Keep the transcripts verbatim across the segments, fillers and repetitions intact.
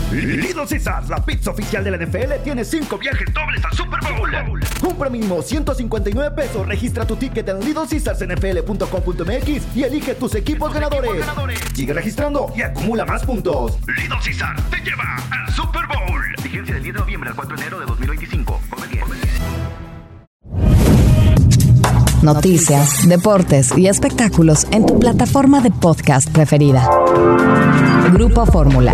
Little Caesars, la pizza oficial de la N F L, tiene cinco viajes dobles al Super Bowl. Compra mínimo ciento cincuenta y nueve pesos, registra tu ticket en little caesars n f l punto com punto m x y elige tus equipos, tus ganadores. equipos ganadores. Sigue registrando y acumula más puntos. Little Caesars te lleva al Super Bowl. Vigencia del diez de noviembre al cuatro de enero de dos mil veinticinco. Come bien. Noticias, deportes y espectáculos en tu plataforma de podcast preferida. Grupo Fórmula.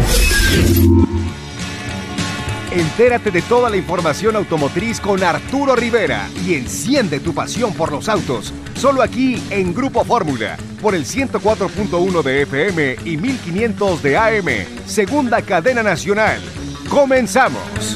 Entérate de toda la información automotriz con Arturo Rivera y enciende tu pasión por los autos. Solo aquí en Grupo Fórmula, por el ciento cuatro punto uno de F M y mil quinientos de A M, segunda cadena nacional. ¡Comenzamos!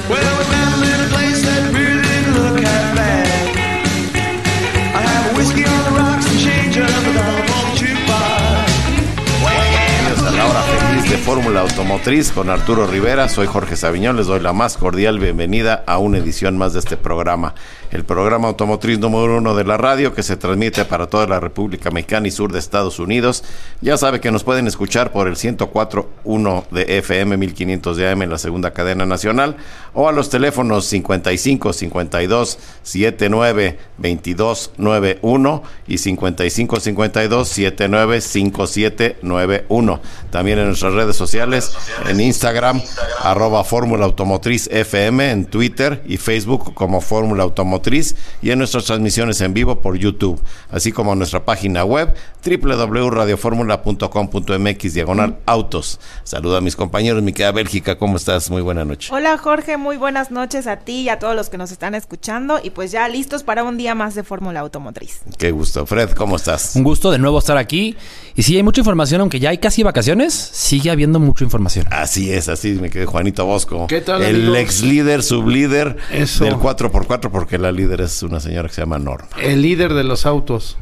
Bienvenidos a la hora feliz de Fórmula Automotriz con Arturo Rivera. Soy Jorge Saviñón, les doy la más cordial bienvenida a una edición más de este programa, el programa automotriz número uno de la radio, que se transmite para toda la República Mexicana y sur de Estados Unidos. Ya sabe que nos pueden escuchar por el ciento cuatro punto uno de F M, mil quinientos de A M en la segunda cadena nacional, o a los teléfonos cincuenta y cinco, cincuenta y dos, setenta y nueve, veintidós noventa y uno y cincuenta y cinco, cincuenta y dos, setenta y nueve, cincuenta y siete noventa y uno. También en nuestras redes sociales, en Instagram, arroba Fórmula Automotriz F M, en Twitter y Facebook como Fórmula Automotriz, y en nuestras transmisiones en vivo por YouTube, así como en nuestra página web doble u doble u doble u punto radio fórmula punto com punto m x diagonal autos. Saluda a mis compañeros, mi querida Bélgica, ¿cómo estás? Muy buena noche. Hola Jorge, muy buenas noches a ti y a todos los que nos están escuchando, y pues ya listos para un día más de Fórmula Automotriz. Qué gusto. Fred, ¿cómo estás? Un gusto de nuevo estar aquí, y sí hay mucha información, aunque ya hay casi vacaciones, sigue habiendo mucha información. Así es, así me quedé. Juanito Bosco. ¿Qué tal, el amigos? ex líder, sublíder Eso. del cuatro por cuatro, porque la líder es una señora que se llama Norma. El líder de los autos.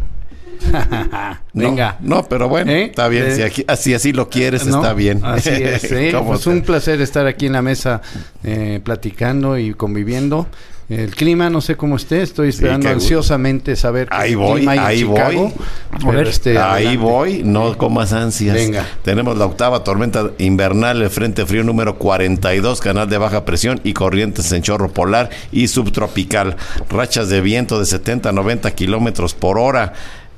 Venga. No, no, pero bueno, ¿Eh? está bien. Eh, Si aquí, así, así lo quieres, ¿no? está bien. Así es. ¿eh? ¿Cómo Pues te- un placer estar aquí en la mesa eh, platicando y conviviendo. El clima, no sé cómo esté, estoy esperando qué gusto. ansiosamente saber Ahí qué voy, clima hay en ahí Chicago. voy. Pero A ver. este, Ahí adelante. voy, no comas ansias. Venga. Tenemos la octava tormenta invernal, el frente frío número cuarenta y dos, canal de baja presión y corrientes en chorro polar y subtropical. Rachas de viento de setenta a noventa kilómetros por hora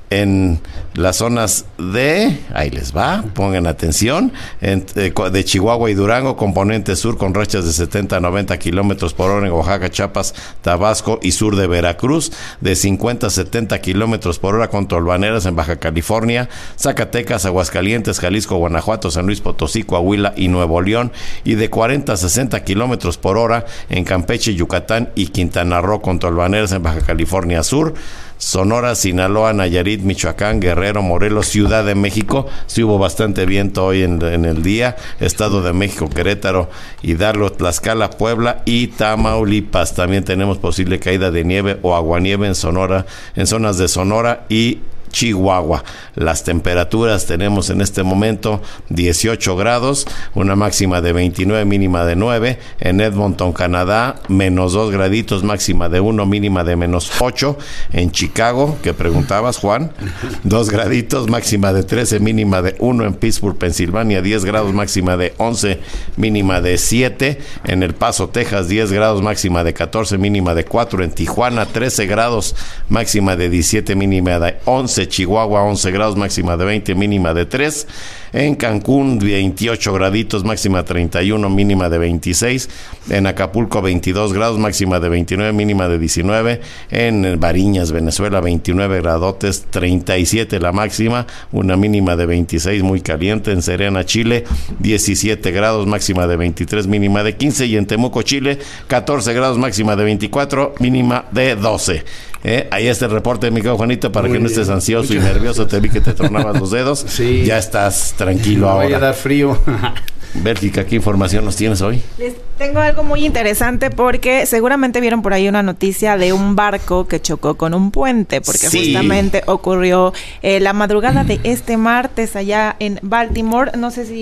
en las zonas de, ahí les va, pongan atención, en, eh, de Chihuahua y Durango, componente sur con rachas de setenta a noventa kilómetros por hora en Oaxaca, Chiapas, Tabasco y sur de Veracruz, de cincuenta a setenta kilómetros por hora con tolvaneras en Baja California, Zacatecas, Aguascalientes, Jalisco, Guanajuato, San Luis Potosí, Coahuila y Nuevo León, y de cuarenta a sesenta kilómetros por hora en Campeche, Yucatán y Quintana Roo con tolvaneras en Baja California Sur, Sonora, Sinaloa, Nayarit, Michoacán, Guerrero, Morelos, Ciudad de México. Sí hubo bastante viento hoy en, en el día. Estado de México, Querétaro, Hidalgo, Tlaxcala, Puebla y Tamaulipas. También tenemos posible caída de nieve o aguanieve en Sonora, en zonas de Sonora y Chihuahua. Las temperaturas tenemos en este momento dieciocho grados, una máxima de veintinueve, mínima de nueve. En Edmonton, Canadá, menos dos graditos, máxima de uno, mínima de menos ocho. En Chicago, que preguntabas, Juan, dos graditos, máxima de trece, mínima de uno. En Pittsburgh, Pensilvania, diez grados, máxima de once, mínima de siete. En El Paso, Texas, diez grados, máxima de catorce, mínima de cuatro. En Tijuana, trece grados, máxima de diecisiete, mínima de once. Chihuahua, once grados, máxima de veinte, mínima de tres. En Cancún, veintiocho graditos, máxima treinta y uno, mínima de veintiséis. En Acapulco, veintidós grados, máxima de veintinueve, mínima de diecinueve. En Bariñas, Venezuela, veintinueve gradotes, treinta y siete la máxima, una mínima de veintiséis, muy caliente. En Serena, Chile, diecisiete grados, máxima de veintitrés, mínima de quince. Y en Temuco, Chile, catorce grados, máxima de veinticuatro, mínima de doce. ¿Eh? Ahí está el reporte, mi querido Juanito, para Muy que no bien. estés ansioso y nervioso. Te vi que te tronabas los dedos. Sí. Ya estás tranquilo Me voy a ahora. dar frío. Bélgica, ¿qué información nos tienes hoy? Les tengo algo muy interesante porque seguramente vieron por ahí una noticia de un barco que chocó con un puente, porque Sí. justamente ocurrió eh, la madrugada de este martes allá en Baltimore. No sé si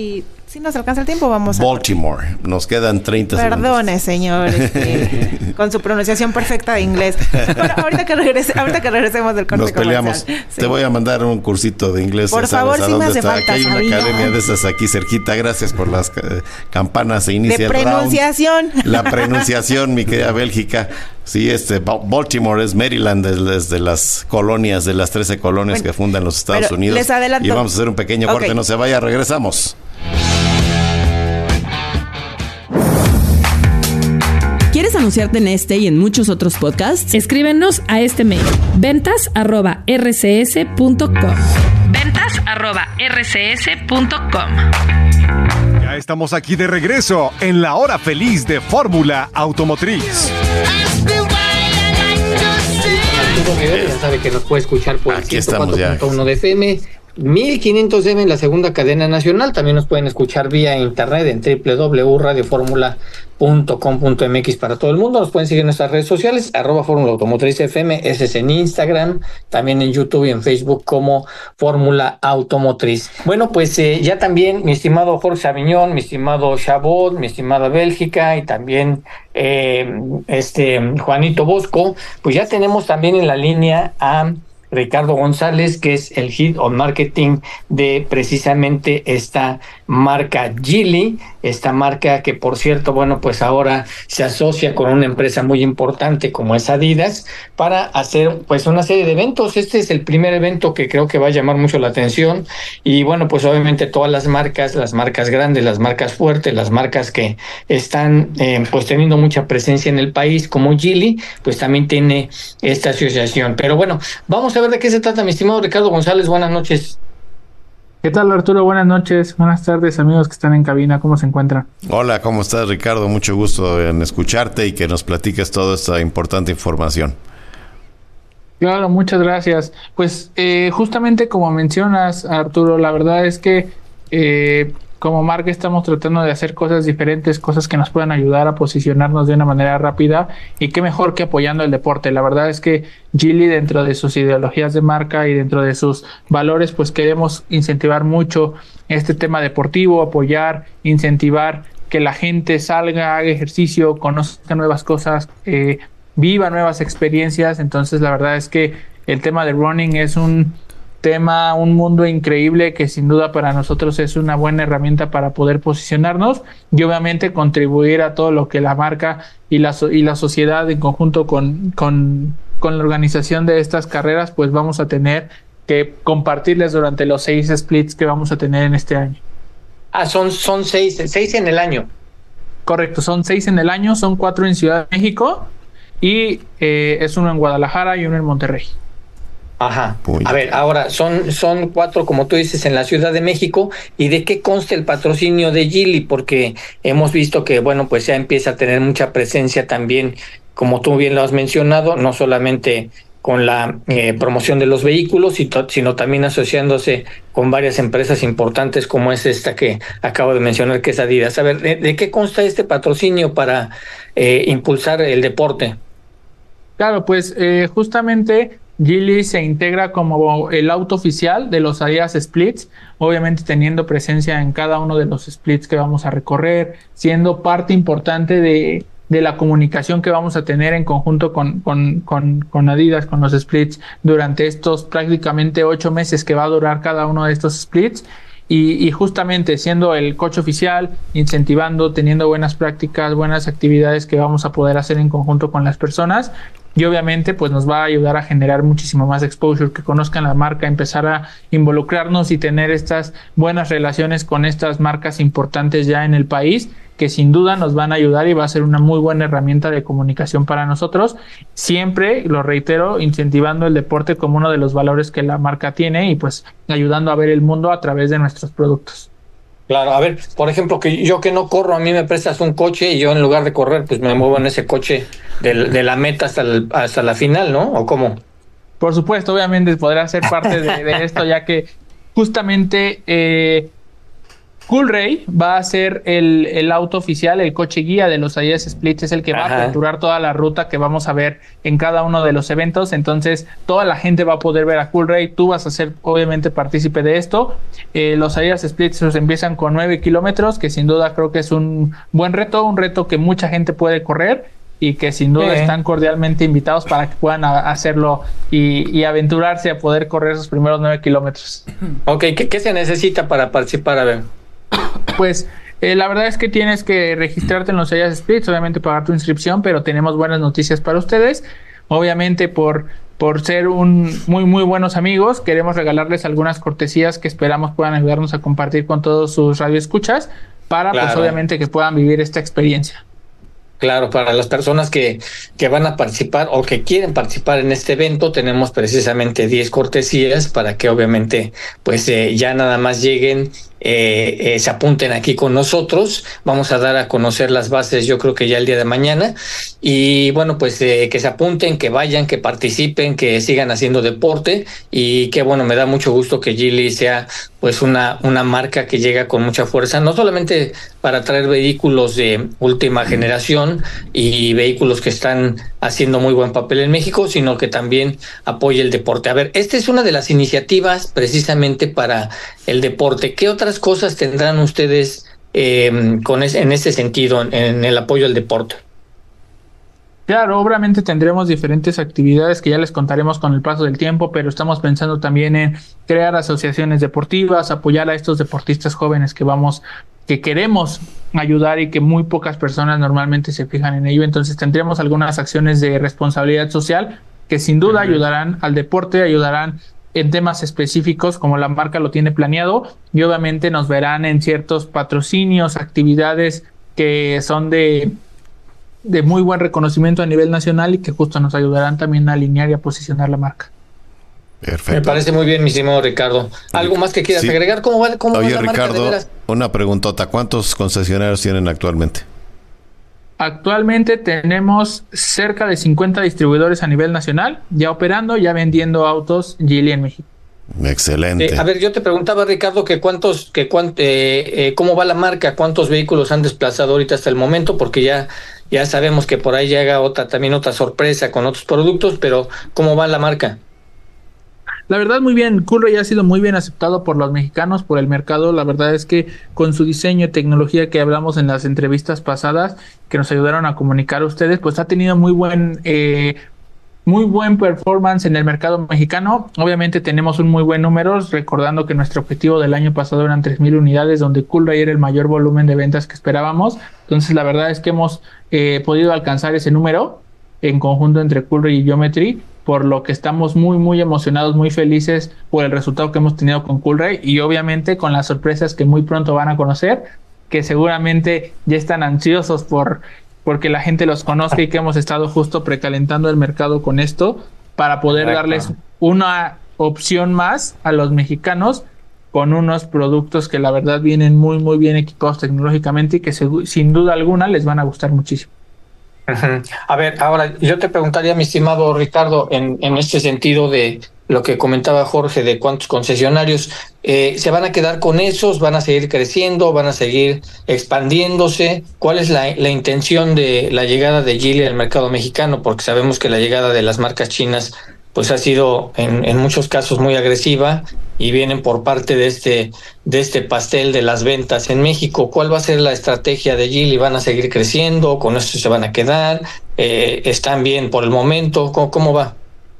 Si nos alcanza el tiempo, vamos a... Baltimore. Nos quedan treinta segundos. Perdone, señor, este, con su pronunciación perfecta de inglés. Bueno, ahorita que, regrese, ahorita que regresemos del corte Nos peleamos. comercial. Sí. Te voy a mandar un cursito de inglés. Por ¿sabes favor, a sí dónde me hace está? falta, Aquí hay una sabía. academia de esas aquí cerquita. Gracias por las eh, campanas. Se inicia De el round. pronunciación. La pronunciación, mi querida Bélgica. Sí, este Baltimore es Maryland, es, es de las colonias, de las trece colonias Bueno, que fundan los Estados pero Unidos. les adelanto. Y vamos a hacer un pequeño corte, Ok. no se vaya, regresamos. ¿Quieres anunciarte en este y en muchos otros podcasts? Escríbenos a este mail, ventas arroba r c s punto com. ventas arroba r c s punto com. Ya estamos aquí de regreso en la hora feliz de Fórmula Automotriz. Arturo Rivera, ya sabe que nos puede escuchar por el Aquí ciento estamos cuatro ya. punto uno de F M, mil quinientos M en la segunda cadena nacional. También nos pueden escuchar vía internet en doble u doble u doble u punto radio fórmula punto com punto m x para todo el mundo. Nos pueden seguir en nuestras redes sociales, arroba Fórmula Automotriz F M, ese es en Instagram, también en YouTube y en Facebook como Fórmula Automotriz. Bueno, pues eh, ya también mi estimado Jorge Aviñón, mi estimado Chabot, mi estimada Bélgica y también eh, este Juanito Bosco, pues ya tenemos también en la línea a Ricardo González, que es el Head of Marketing de precisamente esta marca Geely, esta marca que por cierto, bueno, pues ahora se asocia con una empresa muy importante como es Adidas para hacer pues una serie de eventos. Este es el primer evento que creo que va a llamar mucho la atención y bueno, pues obviamente todas las marcas, las marcas grandes, las marcas fuertes, las marcas que están eh, pues teniendo mucha presencia en el país como Geely, pues también tiene esta asociación. Pero bueno, vamos a ver de qué se trata, mi estimado Ricardo González. Buenas noches. ¿Qué tal, Arturo? Buenas noches, buenas tardes, amigos que están en cabina. ¿Cómo se encuentran? Hola, ¿cómo estás, Ricardo? Mucho gusto en escucharte y que nos platiques toda esta importante información. Claro, muchas gracias. Pues eh, justamente como mencionas, Arturo, la verdad es que eh, como marca estamos tratando de hacer cosas diferentes, cosas que nos puedan ayudar a posicionarnos de una manera rápida y qué mejor que apoyando el deporte. La verdad es que Geely, dentro de sus ideologías de marca y dentro de sus valores, pues queremos incentivar mucho este tema deportivo, apoyar, incentivar que la gente salga, haga ejercicio, conozca nuevas cosas, eh, viva nuevas experiencias. Entonces la verdad es que el tema de running es un tema, un mundo increíble que sin duda para nosotros es una buena herramienta para poder posicionarnos y obviamente contribuir a todo lo que la marca y la, so- y la sociedad en conjunto con, con, con la organización de estas carreras, pues vamos a tener que compartirles durante los seis splits que vamos a tener en este año. Ah, son, son seis, seis en el año. Correcto, son seis en el año, son cuatro en Ciudad de México y eh, es uno en Guadalajara y uno en Monterrey. Ajá. A ver, ahora son, son cuatro, como tú dices, en la Ciudad de México. ¿Y de qué consta el patrocinio de Geely? Porque hemos visto que, bueno, pues ya empieza a tener mucha presencia también, como tú bien lo has mencionado, no solamente con la eh, promoción de los vehículos, sino también asociándose con varias empresas importantes como es esta que acabo de mencionar, que es Adidas. A ver, ¿de, de qué consta este patrocinio para eh, impulsar el deporte? Claro, pues eh, justamente Geely se integra como el auto oficial de los Adidas Splits, obviamente teniendo presencia en cada uno de los splits que vamos a recorrer, siendo parte importante de, de la comunicación que vamos a tener en conjunto con, con, con, con Adidas, con los splits, durante estos prácticamente ocho meses que va a durar cada uno de estos splits. Y, y justamente siendo el coche oficial, incentivando, teniendo buenas prácticas, buenas actividades que vamos a poder hacer en conjunto con las personas. Y obviamente pues nos va a ayudar a generar muchísimo más exposure, que conozcan la marca, empezar a involucrarnos y tener estas buenas relaciones con estas marcas importantes ya en el país, que sin duda nos van a ayudar y va a ser una muy buena herramienta de comunicación para nosotros. Siempre, lo reitero, incentivando el deporte como uno de los valores que la marca tiene y pues ayudando a ver el mundo a través de nuestros productos. Claro, a ver, por ejemplo, que yo que no corro, a mí me prestas un coche y yo en lugar de correr, pues me muevo en ese coche de, de la meta hasta, el, hasta la final, ¿no? ¿O cómo? Por supuesto, obviamente podrá ser parte de, de esto, ya que justamente eh, Coolray va a ser el, el auto oficial, el coche guía de los Adidas Splits, es el que va Ajá. a capturar toda la ruta que vamos a ver en cada uno de los eventos. Entonces toda la gente va a poder ver a Coolray, tú vas a ser obviamente partícipe de esto. Eh, los Adidas Splits empiezan con nueve kilómetros, que sin duda creo que es un buen reto, un reto que mucha gente puede correr y que sin duda sí. están cordialmente invitados para que puedan a, hacerlo y, y aventurarse a poder correr esos primeros nueve kilómetros. Ok, ¿qué, qué se necesita para participar? A ver. Pues eh, la verdad es que tienes que registrarte en los Adidas Splits, obviamente pagar tu inscripción, pero tenemos buenas noticias para ustedes. Obviamente por, por ser un muy muy buenos amigos, queremos regalarles algunas cortesías que esperamos puedan ayudarnos a compartir con todos sus radioescuchas para claro. pues obviamente que puedan vivir esta experiencia. Claro, para las personas que, que van a participar o que quieren participar en este evento, tenemos precisamente diez cortesías para que obviamente pues eh, ya nada más lleguen, eh, eh, se apunten aquí con nosotros. Vamos a dar a conocer las bases yo creo que ya el día de mañana y bueno pues eh, que se apunten, que vayan, que participen, que sigan haciendo deporte y que bueno, me da mucho gusto que Geely sea pues una, una marca que llega con mucha fuerza, no solamente para traer vehículos de última generación y vehículos que están haciendo muy buen papel en México, sino que también apoya el deporte. A ver, esta es una de las iniciativas precisamente para el deporte. ¿Qué otras cosas tendrán ustedes eh, con ese, en ese sentido, en, en el apoyo al deporte? Claro, obviamente tendremos diferentes actividades que ya les contaremos con el paso del tiempo, pero estamos pensando también en crear asociaciones deportivas, apoyar a estos deportistas jóvenes que vamos, que queremos ayudar y que muy pocas personas normalmente se fijan en ello. Entonces tendremos algunas acciones de responsabilidad social que sin duda uh-huh. ayudarán al deporte, ayudarán en temas específicos como la marca lo tiene planeado y obviamente nos verán en ciertos patrocinios, actividades que son de de muy buen reconocimiento a nivel nacional y que justo nos ayudarán también a alinear y a posicionar la marca. Perfecto. Me parece muy bien, mi estimado Ricardo. ¿Algo más que quieras sí. agregar? ¿Cómo va, cómo Oye, va la Ricardo, marca, de veras? Una preguntota. ¿Cuántos concesionarios tienen actualmente? Actualmente tenemos cerca de cincuenta distribuidores a nivel nacional, ya operando, ya vendiendo autos Geely en México. Excelente. Eh, a ver, yo te preguntaba, Ricardo, que cuántos, que cuánt, eh, eh, cómo va la marca, cuántos vehículos han desplazado ahorita hasta el momento, porque ya ya sabemos que por ahí llega otra también otra sorpresa con otros productos, pero ¿cómo va la marca? La verdad, muy bien. Coolray ha sido muy bien aceptado por los mexicanos, por el mercado. La verdad es que con su diseño y tecnología que hablamos en las entrevistas pasadas, que nos ayudaron a comunicar a ustedes, pues ha tenido muy buen eh, muy buen performance en el mercado mexicano. Obviamente tenemos un muy buen número, recordando que nuestro objetivo del año pasado eran tres mil unidades, donde Coolray era el mayor volumen de ventas que esperábamos. Entonces la verdad es que hemos eh, podido alcanzar ese número en conjunto entre Coolray y Geometry, por lo que estamos muy muy emocionados, muy felices por el resultado que hemos tenido con Coolray y obviamente con las sorpresas que muy pronto van a conocer, que seguramente ya están ansiosos por porque la gente los conozca y que hemos estado justo precalentando el mercado con esto para poder Correcto. darles una opción más a los mexicanos con unos productos que la verdad vienen muy muy bien equipados tecnológicamente y que segu- sin duda alguna les van a gustar muchísimo. Uh-huh. A ver, ahora yo te preguntaría, mi estimado Ricardo, en, en este sentido de lo que comentaba Jorge de cuántos concesionarios, eh, ¿se van a quedar con esos? ¿Van a seguir creciendo? ¿Van a seguir expandiéndose? ¿Cuál es la, la intención de la llegada de Geely al mercado mexicano? Porque sabemos que la llegada de las marcas chinas pues ha sido en, en muchos casos muy agresiva y vienen por parte de este de este pastel de las ventas en México. ¿Cuál va a ser la estrategia de Geely? ¿Van a seguir creciendo? ¿Con esto se van a quedar? Eh, ¿Están bien por el momento? ¿Cómo, cómo va?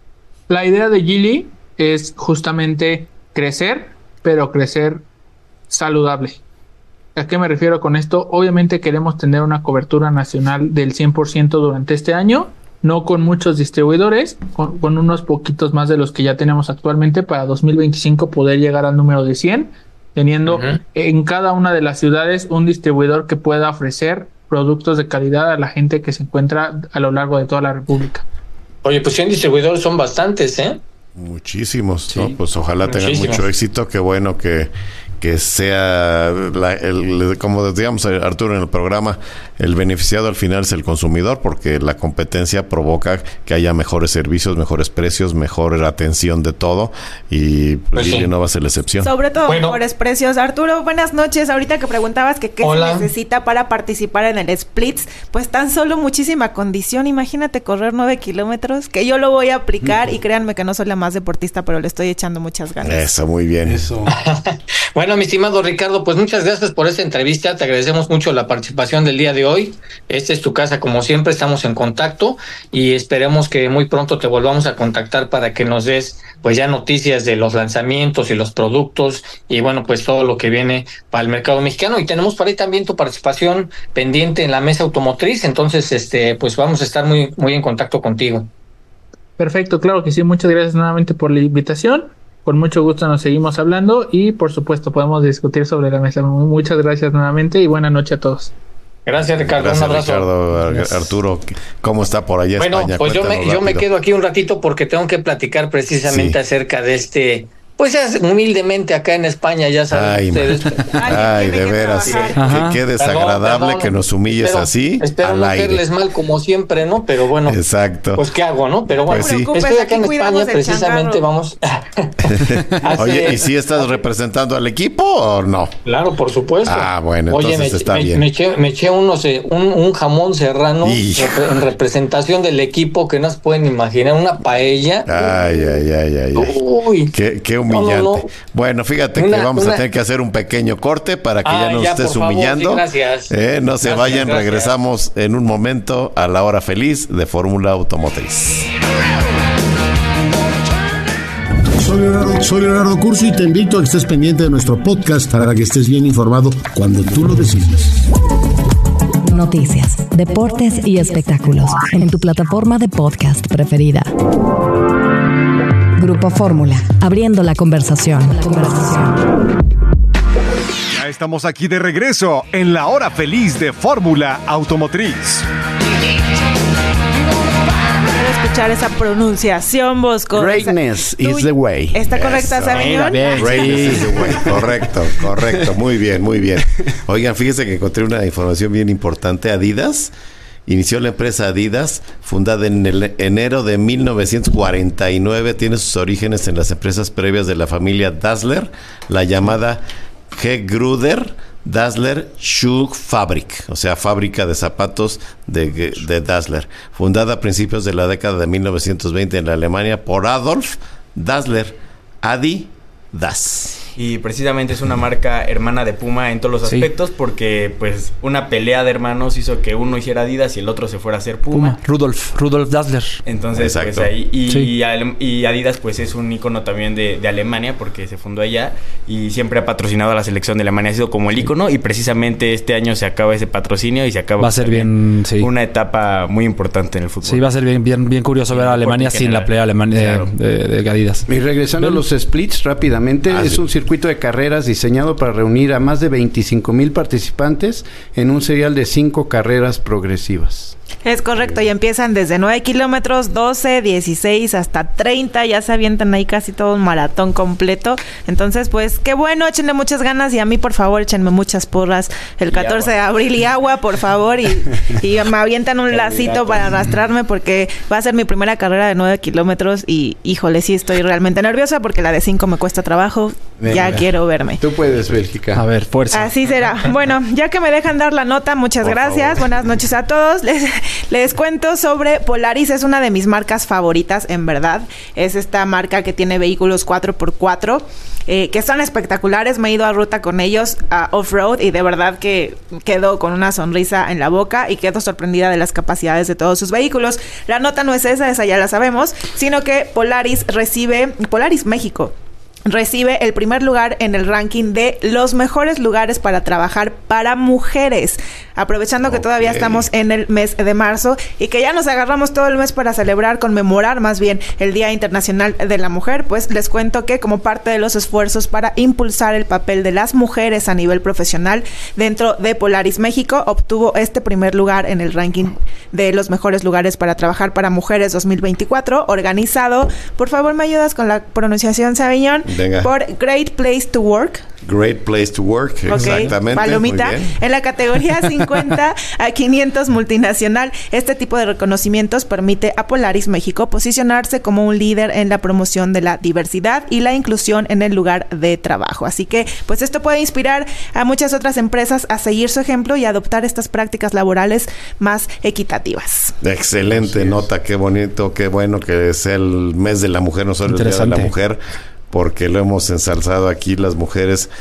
La idea de Geely es justamente crecer, pero crecer saludable. ¿A qué me refiero con esto? Obviamente queremos tener una cobertura nacional del cien por ciento durante este año, no con muchos distribuidores, con, con unos poquitos más de los que ya tenemos actualmente para dos mil veinticinco poder llegar al número de cien, teniendo uh-huh. en cada una de las ciudades un distribuidor que pueda ofrecer productos de calidad a la gente que se encuentra a lo largo de toda la República. Oye, pues cien distribuidores son bastantes, ¿eh? Muchísimos, ¿no? Sí. Pues ojalá Muchísimos. tengan mucho éxito. Qué bueno que, que sea, la, el, como decíamos Arturo en el programa, el beneficiado al final es el consumidor, porque la competencia provoca que haya mejores servicios, mejores precios, mejor atención de todo, y pues, sí. no va a ser la excepción. Sobre todo bueno. mejores precios. Arturo, buenas noches. Ahorita que preguntabas que qué Hola. se necesita para participar en el Splits, pues tan solo muchísima condición. Imagínate correr nueve kilómetros, que yo lo voy a aplicar uh-huh. y créanme que no soy la más deportista, pero le estoy echando muchas ganas. Eso, muy bien. Eso. Bueno, mi estimado Ricardo, pues muchas gracias por esta entrevista. Te agradecemos mucho la participación del día de hoy. Esta es tu casa, como siempre, estamos en contacto y esperemos que muy pronto te volvamos a contactar para que nos des pues ya noticias de los lanzamientos y los productos y bueno, pues todo lo que viene para el mercado mexicano. Y tenemos por ahí también tu participación pendiente en la mesa automotriz, entonces este pues vamos a estar muy, muy en contacto contigo. Perfecto, claro que sí. Muchas gracias nuevamente por la invitación. Con mucho gusto nos seguimos hablando y por supuesto podemos discutir sobre la mesa. Muchas gracias nuevamente y buena noche a todos. Gracias, Ricardo. Gracias, un abrazo. Ricardo. Gracias. Arturo, ¿cómo está por allá bueno, España? Pues yo me, yo me quedo aquí un ratito porque tengo que platicar precisamente sí. acerca de este... Pues ya humildemente acá en España, ya saben Ay, ustedes. Ay, Ay de veras. Qué, qué desagradable perdón, perdón, que nos humilles espero, así. Espero al no aire. hacerles mal como siempre, ¿no? Pero bueno. Exacto. Pues qué hago, ¿no? Pero bueno, pues sí. estoy acá en España, precisamente vamos. Hace... Oye, ¿y si estás representando al equipo o no? Claro, por supuesto. Ah, bueno, Oye, entonces me, está me, bien. Me eché, me eché unos, eh, un, un jamón serrano rep- en representación del equipo que no se pueden imaginar, una paella. Ay, ay, ay, ay. Uy. Qué, qué humillante. No, no, no. Bueno, fíjate una, que vamos una... a tener que hacer un pequeño corte para que ah, ya no ya, estés humillando. Favor, sí, gracias. Eh, no se gracias, vayan, gracias. Regresamos en un momento a la hora feliz de Fórmula Automotriz. Soy Leonardo, soy Leonardo Curso y te invito a que estés pendiente de nuestro podcast para que estés bien informado cuando tú lo decidas. Noticias, deportes y espectáculos en tu plataforma de podcast preferida. Grupo Fórmula, abriendo la conversación. La conversación. Ya estamos aquí de regreso en la hora feliz de Fórmula Automotriz. Quiero escuchar esa pronunciación, Bosco. Greatness is the way. ¿Está correcta, Sabiñón? Greatness is the way. Correcto, correcto. Muy bien, muy bien. Oigan, fíjense que encontré una información bien importante. Adidas inició la empresa Adidas, fundada en el enero de mil novecientos cuarenta y nueve. Tiene sus orígenes en las empresas previas de la familia Dassler, la llamada G. Gruder Dassler Schuhfabrik, o sea, fábrica de zapatos de, de Dassler, fundada a principios de la década de mil novecientos veinte en la Alemania por Adolf Dassler, Adidas. Y precisamente es una marca hermana de Puma en todos los aspectos, sí. porque pues una pelea de hermanos hizo que uno hiciera Adidas y el otro se fuera a hacer Puma. Puma. Rudolf, Rudolf Dassler. Entonces, exacto. Pues ahí, y, sí. y, y Adidas pues es un ícono también de, de Alemania porque se fundó allá y siempre ha patrocinado a la selección de Alemania, ha sido como el ícono y precisamente este año se acaba ese patrocinio y se acaba va a ser bien, sí. una etapa muy importante en el fútbol. Sí, va a ser bien, bien, bien curioso ver a Alemania sin la pelea Alemania claro. de, de, de Adidas. Y regresando a los splits rápidamente, ah, es sí. un circuito de carreras diseñado para reunir a más de veinticinco mil participantes en un serial de cinco carreras progresivas. Es correcto, y empiezan desde nueve kilómetros, doce, dieciséis, hasta treinta, ya se avientan ahí casi todo un maratón completo. Entonces, pues, qué bueno, échenle muchas ganas y a mí, por favor, échenme muchas porras el catorce de abril y agua, por favor, y, y me avientan un lacito para arrastrarme porque va a ser mi primera carrera de nueve kilómetros y, híjole, sí estoy realmente nerviosa porque la de cinco me cuesta trabajo, Venga. ya quiero verme. Tú puedes, Bélgica. A ver, fuerza. Así será. Bueno, ya que me dejan dar la nota, muchas por gracias, favor. Buenas noches a todos. Les... Les cuento sobre Polaris, es una de mis marcas favoritas, en verdad. Es esta marca que tiene vehículos cuatro por cuatro, eh, que son espectaculares. Me he ido a ruta con ellos, a off-road, y de verdad que quedo con una sonrisa en la boca y quedo sorprendida de las capacidades de todos sus vehículos. La nota no es esa, esa ya la sabemos, sino que Polaris recibe, Polaris México, recibe el primer lugar en el ranking de los mejores lugares para trabajar para mujeres. Aprovechando okay. que todavía estamos en el mes de marzo y que ya nos agarramos todo el mes para celebrar, conmemorar más bien el Día Internacional de la Mujer, pues les cuento que como parte de los esfuerzos para impulsar el papel de las mujeres a nivel profesional dentro de Polaris México, obtuvo este primer lugar en el ranking de los mejores lugares para trabajar para mujeres dos mil veinticuatro, organizado, por favor me ayudas con la pronunciación, Sabiñón, Venga. por Great Place to Work. Great Place to Work, okay. Exactamente. Palomita. En la categoría cincuenta a quinientos multinacional, este tipo de reconocimientos permite a Polaris México posicionarse como un líder en la promoción de la diversidad y la inclusión en el lugar de trabajo. Así que, pues esto puede inspirar a muchas otras empresas a seguir su ejemplo y adoptar estas prácticas laborales más equitativas. Excelente nota, qué bonito, qué bueno que sea el mes de la mujer, no solo el día de la mujer, porque lo hemos ensalzado aquí. Las mujeres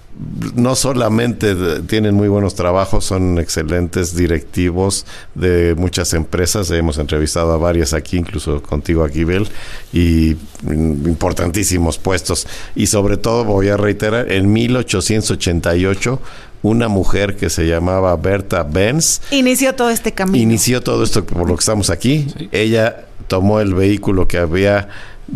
no solamente tienen muy buenos trabajos, son excelentes directivos de muchas empresas. Hemos entrevistado a varias aquí, incluso contigo aquí, Bel, y importantísimos puestos. Y sobre todo, voy a reiterar, en mil ochocientos ochenta y ocho, una mujer que se llamaba Berta Benz inició todo este camino. Inició todo esto por lo que estamos aquí. Sí. Ella tomó el vehículo que había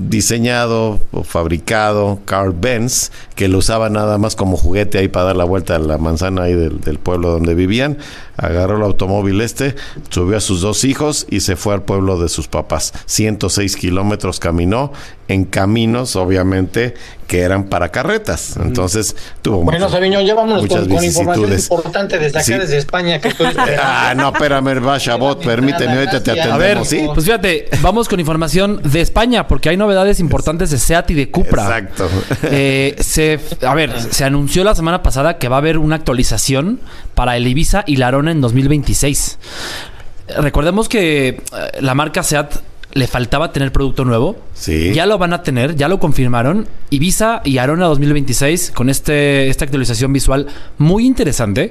diseñado o fabricado Carl Benz, que lo usaba nada más como juguete ahí para dar la vuelta a la manzana ahí del, del pueblo donde vivían. Agarró el automóvil este, subió a sus dos hijos y se fue al pueblo de sus papás. ciento seis kilómetros caminó en caminos, obviamente, que eran para carretas. Entonces, tuvo Bueno, mucho, Sabiñón, ya vámonos con, con información importante desde acá, sí. desde España, que estoy Ah, no, espérame, va, Chabot, permíteme, ahorita te atendemos. A ver, ¿sí? Pues fíjate, vamos con información de España, porque hay novedades importantes de SEAT y de Cupra. Exacto. Eh, se, a ver, se anunció la semana pasada que va a haber una actualización para el Ibiza y la Arona en dos mil veintiséis. Recordemos que la marca SEAT le faltaba tener producto nuevo. Sí. Ya lo van a tener, ya lo confirmaron. Ibiza y Arona dos mil veintiséis con este, esta actualización visual muy interesante.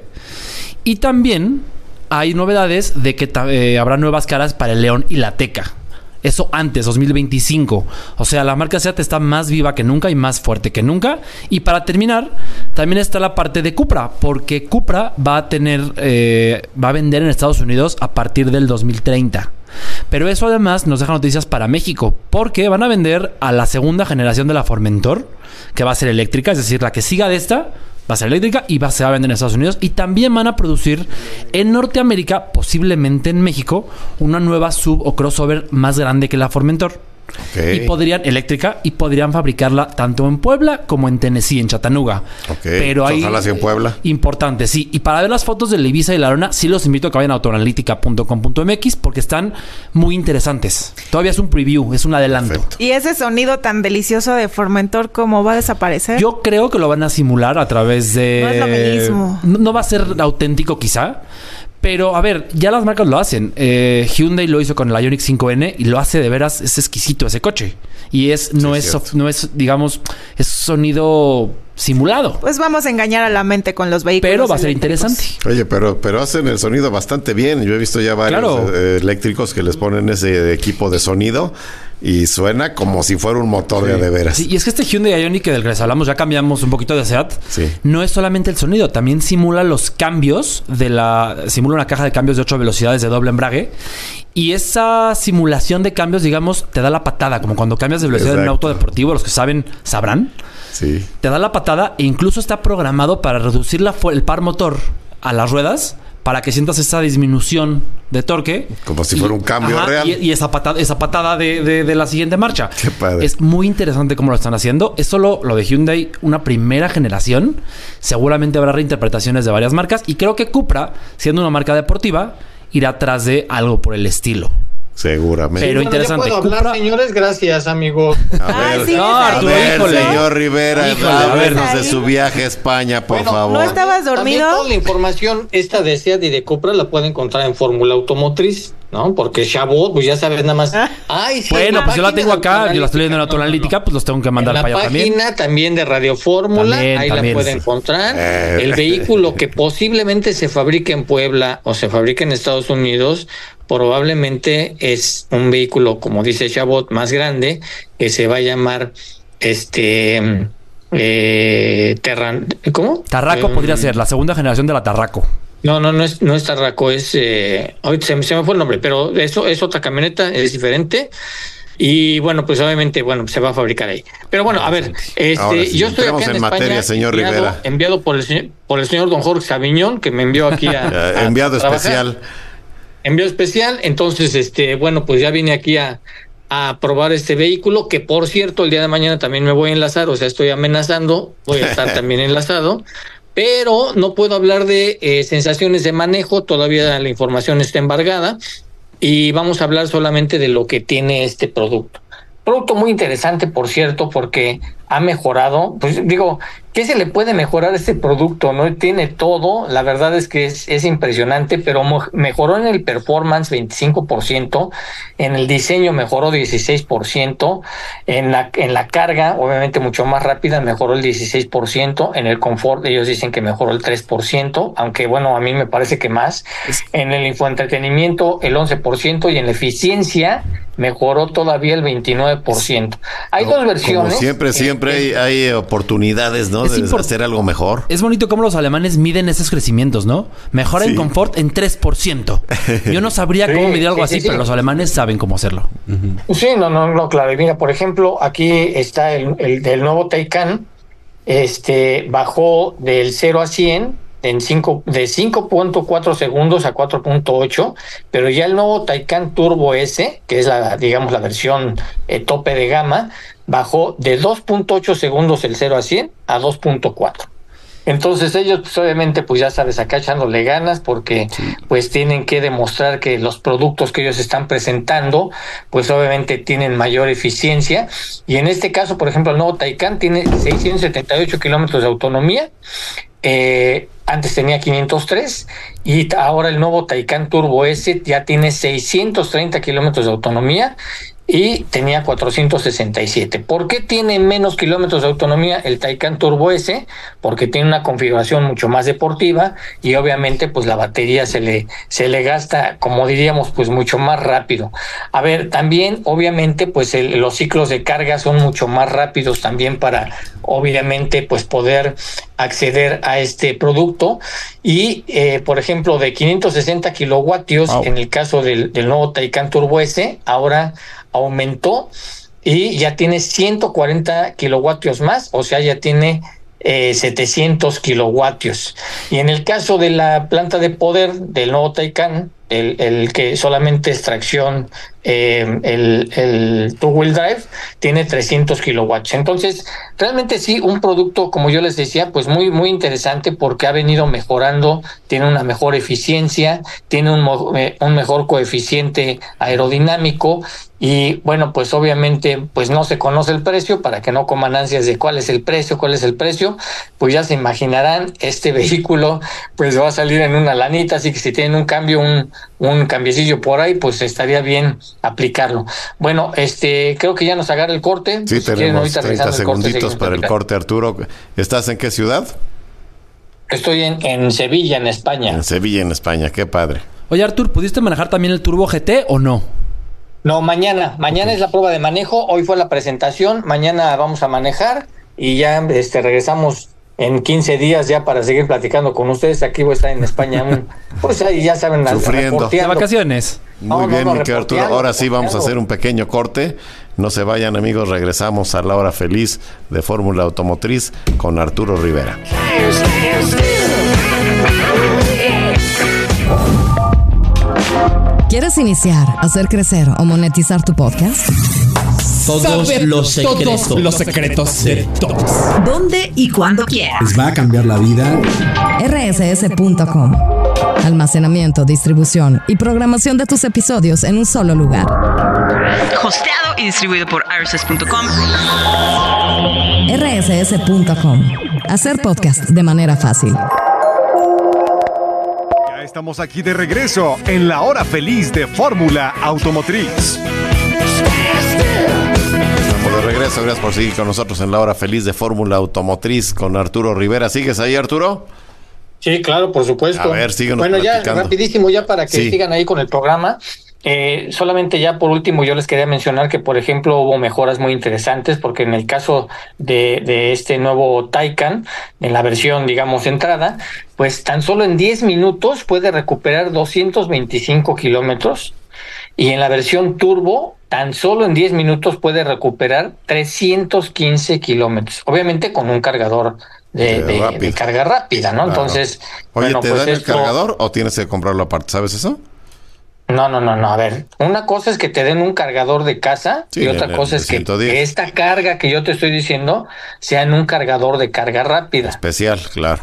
Y también hay novedades de que eh, habrá nuevas caras para el León y la Teca. Eso antes, dos mil veinticinco. O sea, la marca SEAT está más viva que nunca y más fuerte que nunca. Y para terminar, también está la parte de Cupra, porque Cupra va a tener, eh, va a vender en Estados Unidos a partir del dos mil treinta. Pero eso además nos deja noticias para México, porque van a vender a la segunda generación de la Formentor, que va a ser eléctrica, es decir, la que siga de esta va a ser eléctrica y va, se va a vender en Estados Unidos. Y también van a producir en Norteamérica, posiblemente en México, una nueva sub o crossover más grande que la Formentor. Okay. Y podrían, eléctrica, y podrían fabricarla tanto en Puebla como en Tennessee, en Chattanooga. Okay. Pero hay ojalá sea en Puebla. Importante, sí. Y para ver las fotos de la Ibiza y la Arona, sí los invito a que vayan a autoanalítica punto com punto m x porque están muy interesantes. Todavía es un preview, es un adelanto. Perfecto. Y ese sonido tan delicioso de Formentor, ¿cómo va a desaparecer? Yo creo que lo van a simular a través de... No es lo mismo. No, no va a ser auténtico quizá. Pero, a ver, ya las marcas lo hacen. Eh, Hyundai lo hizo con el Ioniq cinco N y lo hace de veras, es exquisito ese coche. Y es, no, sí, es, sof, no es, digamos, es sonido simulado. Pues vamos a engañar a la mente con los vehículos. Pero va a ser interesante. Oye, pero, pero hacen el sonido bastante bien. Yo he visto ya varios claro. eh, eléctricos que les ponen ese equipo de sonido y suena como si fuera un motor sí. de, de veras. Sí, y es que este Hyundai Ioniq del que les hablamos, ya cambiamos un poquito de SEAT. Sí. No es solamente el sonido, también simula los cambios de la... Simula una caja de cambios de ocho velocidades de doble embrague. Y esa simulación de cambios, digamos, te da la patada. Como cuando cambias de velocidad Exacto. en un auto deportivo, los que saben, sabrán. Sí. Te da la patada e incluso está programado para reducir la, el par motor a las ruedas para que sientas esa disminución de torque. Como si y, fuera un cambio ajá, real. Y, y esa patada, esa patada de, de, de la siguiente marcha. Qué padre. Es muy interesante cómo lo están haciendo. Es solo lo de Hyundai, una primera generación. Seguramente habrá reinterpretaciones de varias marcas. Y creo que Cupra, siendo una marca deportiva, irá atrás de algo por el estilo. Seguramente. Pero sí, bueno, interesante. Ya puedo hablar, Cupra... señores, gracias, amigos. A ver, sí, no, a ver híjole. señor Rivera, Híjole, háblenos de su viaje a España, por bueno, favor. ¿No estabas dormido? También toda la información esta de SEAT y de Cupra la pueden encontrar en Fórmula Automotriz, ¿no? Porque Chabot, pues ya sabes nada más. Ay, sí, bueno, pues yo la tengo acá, yo la estoy leyendo en Autoanalítica, no, no. pues los tengo que mandar para allá también. En la página también de Radio Fórmula, también, ahí también, la pueden sí. encontrar. Eh. El vehículo que posiblemente se fabrique en Puebla o se fabrique en Estados Unidos, probablemente es un vehículo, como dice Chabot, más grande, que se va a llamar este eh, Terran, ¿cómo? Tarraco eh, podría ser, la segunda generación de la Tarraco. No, no, no es, no es Tarraco, es eh, ahorita se, se me fue el nombre, pero eso es otra camioneta, es diferente. Y bueno, pues obviamente, bueno, se va a fabricar ahí. Pero bueno, a ver, este, sí, yo estoy acá en, en España, materia, señor enviado, Rivera. enviado por el señor, por el señor don Jorge Sabiñón, que me envió aquí a, a enviado a especial. Enviado especial, entonces, este, bueno, pues ya vine aquí a, a probar este vehículo, que por cierto, el día de mañana también me voy a enlazar, o sea, estoy amenazando, voy a estar también enlazado, pero no puedo hablar de eh, sensaciones de manejo, todavía la información está embargada, y vamos a hablar solamente de lo que tiene este producto. Producto muy interesante, por cierto, porque ha mejorado, pues digo, ¿qué se le puede mejorar a este producto? No tiene todo, la verdad es que es, es impresionante, pero mo- mejoró en el performance veinticinco por ciento, en el diseño mejoró dieciséis por ciento, en la, en la carga, obviamente mucho más rápida, mejoró el dieciséis por ciento, en el confort ellos dicen que mejoró el tres por ciento, aunque bueno, a mí me parece que más, en el infoentretenimiento el once por ciento y en la eficiencia mejoró todavía el veintinueve por ciento. Hay no, dos versiones. Como siempre, siempre hay, hay oportunidades, ¿no? De import- hacer algo mejor. Es bonito cómo los alemanes miden esos crecimientos, ¿no? Mejora sí. en confort en tres por ciento. Yo no sabría sí, cómo medir algo sí, así, sí, pero sí. los alemanes saben cómo hacerlo. Uh-huh. Sí, no, no, no, claro. Y mira, por ejemplo, aquí está el, el del nuevo Taycan. Este bajó del cero a cien en cinco, de cinco punto cuatro segundos a cuatro punto ocho, pero ya el nuevo Taycan Turbo S, que es la, digamos, la versión eh, tope de gama, bajó de dos punto ocho segundos el cero a cien a dos punto cuatro. Entonces ellos, pues obviamente, pues ya sabes, acá echándole ganas porque sí. pues tienen que demostrar que los productos que ellos están presentando, pues obviamente tienen mayor eficiencia. Y en este caso, por ejemplo, el nuevo Taycan tiene seiscientos setenta y ocho kilómetros de autonomía. Eh, antes tenía quinientos tres y ahora el nuevo Taycan Turbo S ya tiene seiscientos treinta kilómetros de autonomía y tenía cuatrocientos sesenta y siete. ¿Por qué tiene menos kilómetros de autonomía el Taycan Turbo S? Porque tiene una configuración mucho más deportiva y obviamente pues la batería se le se le gasta, como diríamos, pues mucho más rápido. A ver, también obviamente pues el, los ciclos de carga son mucho más rápidos también para obviamente pues poder acceder a este producto y eh, por ejemplo de quinientos sesenta kilovatios wow. en el caso del, del nuevo Taycan Turbo S, ahora aumentó y ya tiene ciento cuarenta kilovatios más, o sea, ya tiene eh, setecientos kilovatios. Y en el caso de la planta de poder del nuevo Taycan, el, el que solamente es tracción, eh, el, el two-wheel drive, tiene trescientos kilowatts. Entonces, realmente sí, un producto, como yo les decía, pues muy, muy interesante porque ha venido mejorando, tiene una mejor eficiencia, tiene un, eh, un mejor coeficiente aerodinámico y, bueno, pues obviamente, pues no se conoce el precio para que no coman ansias de cuál es el precio, cuál es el precio, pues ya se imaginarán, este vehículo pues va a salir en una lanita, así que si tienen un cambio, un un cambiecillo por ahí, pues estaría bien aplicarlo. Bueno, este, creo que ya nos agarra el corte. Sí, pues, tenemos si treinta segunditos corte, para el corte, Arturo. ¿Estás en qué ciudad? Estoy en, en Sevilla, en España. En Sevilla, en España, qué padre. Oye, Artur, ¿pudiste manejar también el Turbo G T o no? No, mañana. Mañana okay. es la prueba de manejo. Hoy fue la presentación. Mañana vamos a manejar y ya este, regresamos en quince días ya para seguir platicando con ustedes. Aquí voy a estar en España, un, pues ahí ya saben, sufriendo. ¿De vacaciones? Muy no, bien, no, no, mi querido Arturo. Ahora sí vamos a hacer un pequeño corte. No se vayan, amigos. Regresamos a la hora feliz de Fórmula Automotriz con Arturo Rivera. ¿Quieres iniciar, hacer crecer o monetizar tu podcast? Todos Saber los secretos. Todos los secretos de todos. ¿Dónde y cuándo quieras? Les va a cambiar la vida. R S S punto com. Almacenamiento, distribución y programación de tus episodios en un solo lugar. Hosteado y distribuido por R S S punto com. R S S punto com. Hacer podcast de manera fácil. Ya estamos aquí de regreso en la hora feliz de Fórmula Automotriz. De regreso, gracias por seguir con nosotros en la hora feliz de Fórmula Automotriz con Arturo Rivera. ¿Sigues ahí, Arturo? Sí, claro, por supuesto. A ver, síguenos Bueno, platicando. Ya rapidísimo, ya para que sí. sigan ahí con el programa. Eh, solamente ya por último yo les quería mencionar que, por ejemplo, hubo mejoras muy interesantes porque en el caso de, de este nuevo Taycan, en la versión, digamos, entrada, pues tan solo en diez minutos puede recuperar doscientos veinticinco kilómetros. Y en la versión turbo, tan solo en diez minutos puede recuperar trescientos quince kilómetros. Obviamente con un cargador de, de, de carga rápida, ¿no? Claro. Entonces, Oye, bueno, ¿te pues dan esto... el cargador o tienes que comprarlo aparte? ¿Sabes eso? No, no, no, no. A ver, una cosa es que te den un cargador de casa Sí, y otra el- el cosa es que ciento diez. esta carga que yo te estoy diciendo sea en un cargador de carga rápida. Especial, claro.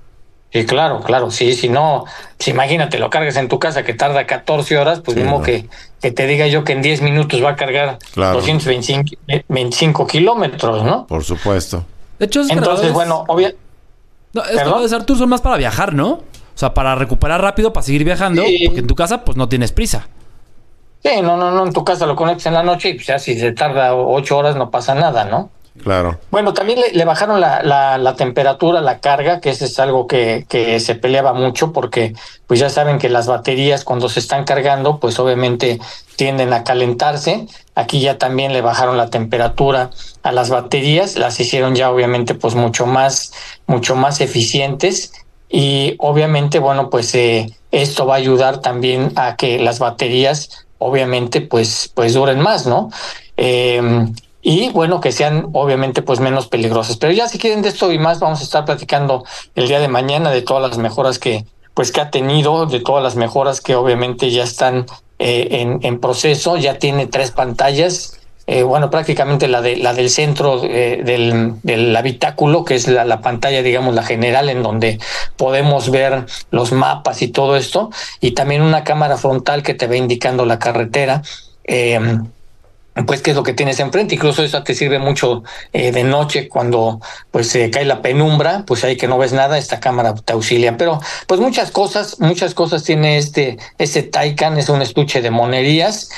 Sí, claro, claro. Sí, si no, pues imagínate, lo cargas en tu casa que tarda catorce horas, pues Sí, mismo no. que, que te diga yo que en diez minutos va a cargar Claro. doscientos veinticinco kilómetros, ¿no? Por supuesto. De hecho, esos Entonces, cargadores- bueno, obvia... No, estos ¿Perdón? cargadores Artur son más para viajar, ¿no? O sea, para recuperar rápido, para seguir viajando, Sí. porque en tu casa, pues no tienes prisa. Sí, no, no, no, en tu casa lo conectas en la noche y pues ya si se tarda ocho horas no pasa nada, ¿no? Claro. Bueno, también le, le bajaron la, la, la temperatura, la carga, que eso es algo que, que se peleaba mucho porque pues ya saben que las baterías cuando se están cargando pues obviamente tienden a calentarse. Aquí ya también le bajaron la temperatura a las baterías, las hicieron ya obviamente pues mucho más, mucho más eficientes y obviamente bueno pues eh, esto va a ayudar también a que las baterías obviamente pues, pues duren más, ¿no? Eh, y bueno, que sean obviamente pues menos peligrosas. Pero ya si quieren de esto y más, vamos a estar platicando el día de mañana de todas las mejoras que pues que ha tenido, de todas las mejoras que obviamente ya están eh, en, en proceso. Ya tiene tres pantallas, eh, bueno, prácticamente la de la del centro eh, del, del habitáculo, que es la, la pantalla, digamos, la general, en donde podemos ver los mapas y todo esto, y también una cámara frontal que te va indicando la carretera. Eh, pues qué es lo que tienes enfrente, incluso eso te sirve mucho eh, de noche cuando pues se eh, cae la penumbra, pues ahí que no ves nada, esta cámara te auxilia, pero pues muchas cosas, muchas cosas tiene este, este Taycan, es un estuche de monerías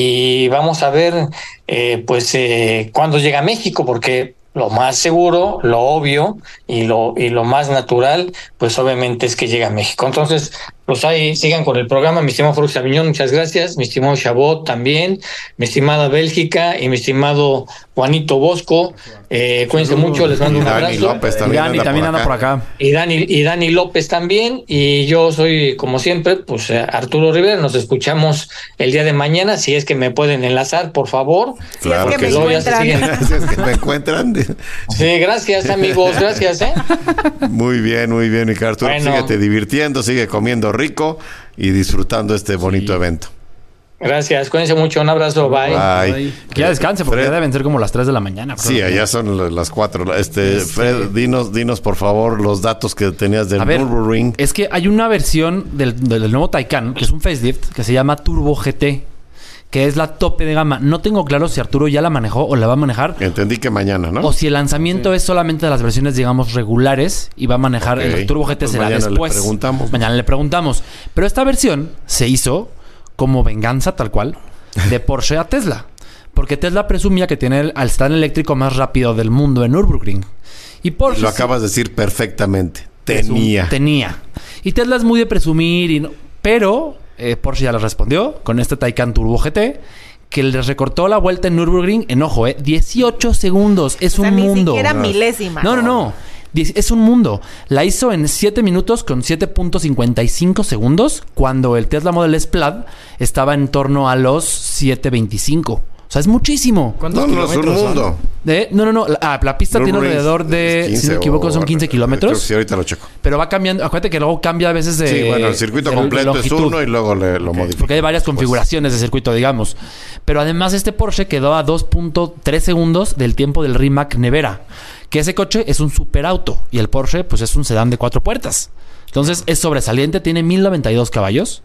y vamos a ver eh, pues eh, cuándo llega a México, porque lo más seguro, lo obvio y lo, y lo más natural, pues obviamente es que llega a México. Entonces, pues ahí sigan con el programa, mi estimado Frox Aviñón, muchas gracias, mi estimado Chabot también, mi estimada Bélgica y mi estimado Juanito Bosco, eh, cuídense mucho, les mando Y un Dani abrazo. López también Y Dani anda también por anda acá. por acá. Y Dani, y Dani López también, y yo soy, como siempre, pues eh, Arturo Rivera, nos escuchamos el día de mañana, si es que me pueden enlazar, por favor. Claro que que me sí. luego ya se encuentran. siguen. Si es que me encuentran. Sí, gracias amigos, gracias, ¿eh? Muy bien, muy bien, mi Arturo. Bueno. Síguete divirtiendo, sigue comiendo rico y disfrutando este bonito evento. Gracias, cuídense mucho, un abrazo, bye. Bye. Que ya descanse, porque Fred. ya deben ser como las tres de la mañana. Sí, allá son la- las cuatro. Este, Fred, dinos, dinos por favor los datos que tenías del A ver, Nürburgring. es que hay una versión del, del nuevo Taycan, que es un facelift, que se llama Turbo G T, que es la tope de gama. No tengo claro si Arturo ya la manejó o la va a manejar, Entendí que mañana, ¿no? o si el lanzamiento es solamente de las versiones, digamos, regulares y va a manejar Ok. el Turbo G T Pues será mañana le después. preguntamos. Mañana le preguntamos. Pero esta versión se hizo como venganza, tal cual, de Porsche a Tesla. Porque Tesla presumía que tiene el, al sedán eléctrico más rápido del mundo en Nürburgring. Y Porsche Lo sí- acabas de decir perfectamente. presum- Tenía. Tenía. Y Tesla es muy de presumir, y no- pero eh, Porsche ya les respondió con este Taycan Turbo G T, que les recortó la vuelta en Nürburgring en, ojo, eh, dieciocho segundos. Es O sea, un ni mundo. siquiera No. milésima. No, no, no. Diez- Es un mundo. La hizo en siete minutos con siete punto cincuenta y cinco segundos, cuando el Tesla Model S Plaid estaba en torno a los siete veinticinco. O sea, es muchísimo. No, no, es un mundo. De- no, no, no. La, ah, la pista tiene Nürburgring alrededor de, es si no quince me equivoco, son o- quince creo que kilómetros. Sí, ahorita lo checo. Pero va cambiando. Acuérdate que luego cambia a veces de. Sí, bueno, el circuito de- de completo es longitud. uno y luego le, lo modifica. Porque hay varias configuraciones de circuito, digamos. Pero además este Porsche quedó a dos punto tres segundos del tiempo del Rimac Nevera. Que ese coche es un superauto. Y el Porsche, pues, es un sedán de cuatro puertas. Entonces, es sobresaliente. Tiene mil noventa y dos caballos.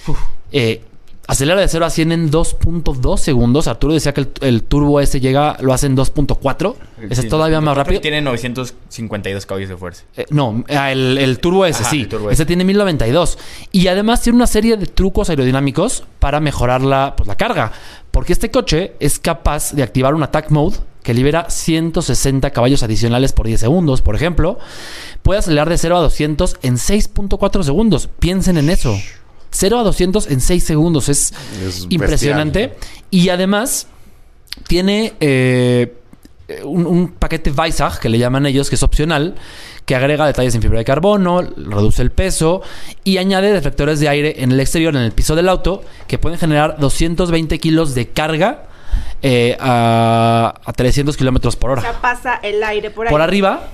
Eh, acelera de cero a cien en dos punto dos segundos. Arturo decía que el, el Turbo S llega, lo hace en dos punto cuatro. Ese Sí, es todavía más rápido. Tiene novecientos cincuenta y dos caballos de fuerza. Eh, no, ah, el, el Turbo S, Ajá, sí. el Turbo S. Ese tiene mil noventa y dos. Y además tiene una serie de trucos aerodinámicos para mejorar la, pues, la carga. Porque este coche es capaz de activar un Attack Mode que libera ciento sesenta caballos adicionales por diez segundos, por ejemplo. Puede acelerar de cero a doscientos en seis punto cuatro segundos. Piensen en eso. cero a doscientos en seis segundos. Es, Es impresionante. bestial. Y además tiene eh, un, un paquete Weissach, que le llaman ellos, que es opcional, que agrega detalles en fibra de carbono, reduce el peso y añade deflectores de aire en el exterior, en el piso del auto, que pueden generar doscientos veinte kilos de carga eh, a, a trescientos kilómetros por O hora. sea, pasa el aire por ahí. Por arriba.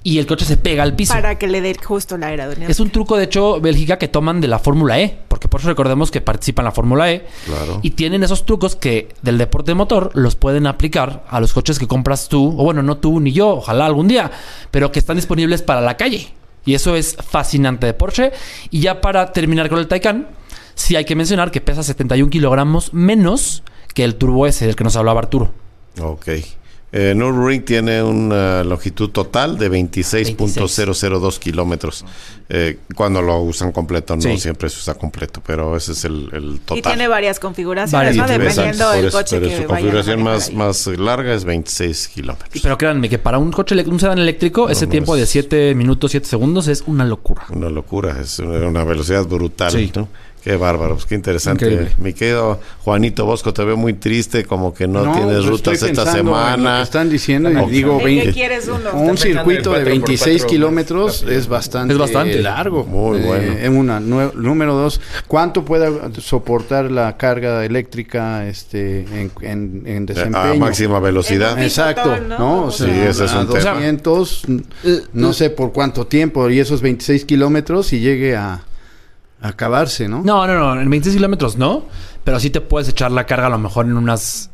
y el coche se pega al piso. Para que le dé justo la aerodinámica. Es un truco, de hecho, Bélgica, que toman de la Fórmula E. Porque por eso recordemos que participan en la Fórmula E. Claro. Y tienen esos trucos que del deporte de motor los pueden aplicar a los coches que compras tú. O bueno, no tú ni yo, ojalá algún día. Pero que están disponibles para la calle. Y eso es fascinante de Porsche. Y ya para terminar con el Taycan, sí hay que mencionar que pesa setenta y un kilogramos menos que el Turbo S, del que nos hablaba Arturo. Ok. Eh, Nürburgring tiene una longitud total de veintiséis punto cero cero dos kilómetros. Eh, cuando lo usan completo, no Sí. siempre se usa completo, pero ese es el, el total. Y tiene varias configuraciones, Varias ¿no? configuraciones. Dependiendo Por del eso, coche pero que su vayan a configuración manejar más, ahí. más larga es veintiséis kilómetros. Pero créanme que para un coche, elec- un sedán eléctrico, ese no tiempo es- de siete minutos, siete segundos es una locura. Una locura, es una, una velocidad brutal, Sí. ¿no? Qué bárbaro, pues qué interesante. Increíble. Mi querido Juanito Bosco, te veo muy triste, como que no, No, tienes yo rutas estoy esta pensando en lo semana. que están diciendo y Ok. digo ¿De veinte. qué quieres uno? Un circuito de veintiséis kilómetros rápido. es bastante, Es bastante. largo. Muy Eh, bueno. en una. Nue- número dos, ¿cuánto puede soportar la carga eléctrica este, en, en, en desempeño? A máxima velocidad. En un Exacto, picotón, ¿no? ¿no? O sea, Sí, ese es a un tema. doscientos, no sé por cuánto tiempo, y esos veintiséis kilómetros y llegue a, a acabarse, ¿no? No, no, no. En veintiséis kilómetros no. Pero sí te puedes echar la carga a lo mejor en unas